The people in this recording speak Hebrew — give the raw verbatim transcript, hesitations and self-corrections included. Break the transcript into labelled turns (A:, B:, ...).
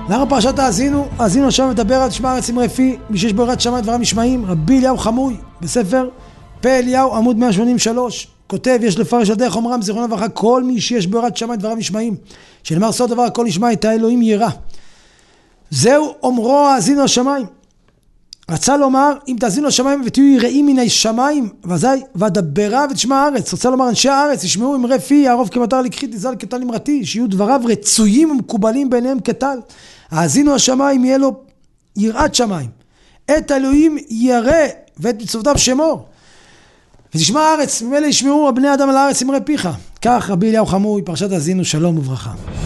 A: למה פרשת האזינו? האזינו שם מדבר על שמע הארץ אמרי פי, מי שיש בו יראת שמיים דבריו נשמעים. רבי אליהו חמוי בספר פה אליהו עמוד מאה שמונים ושלוש כותב, יש לפרש על דרך אומרם זיכרונו לברכה, כל מי שיש בו יראת שמיים דבריו נשמעים, שנאמר סוד דבר הכל נשמע, את האלוהים ירא. זהו אומרו האזינו השמיים. רצה לומר, אם תאזינו השמיים ותהיו יראים מן השמיים, ואזי ודברה ותשמע הארץ. רוצה לומר, אנשי הארץ ישמעו אמרי פי, יערוב כמטר לקחית יזל כטל נמרתי, שיהיו דבריו רצויים ומקובלים בעיניהם כטל. האזינו השמיים יהיה לו יראת שמיים, את האלוהים ירא ואת מצוותיו שמור, ותשמע הארץ, ממילא ישמעו בני אדם על הארץ אמרי פיך. כך רבי אליהו חמוי, פרשת האזינו, שלום וברכה.